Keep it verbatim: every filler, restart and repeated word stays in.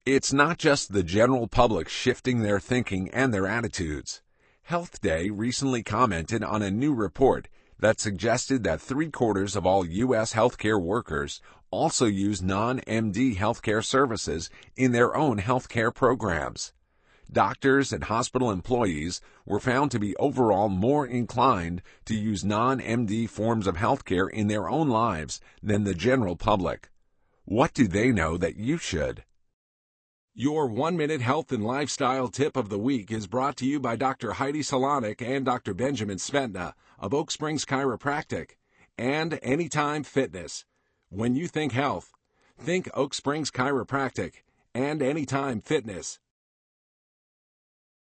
It's not just the general public shifting their thinking and their attitudes. Health Day recently commented on a new report that suggested that three-quarters of all U S healthcare workers also use non-M D healthcare services in their own healthcare programs. Doctors and hospital employees were found to be overall more inclined to use non-M D forms of healthcare in their own lives than the general public. What do they know that you should? Your one-minute health and lifestyle tip of the week is brought to you by Doctor Heidi Salonik and Doctor Benjamin Svetna of Oak Springs Chiropractic and Anytime Fitness. When you think health, think Oak Springs Chiropractic and Anytime Fitness.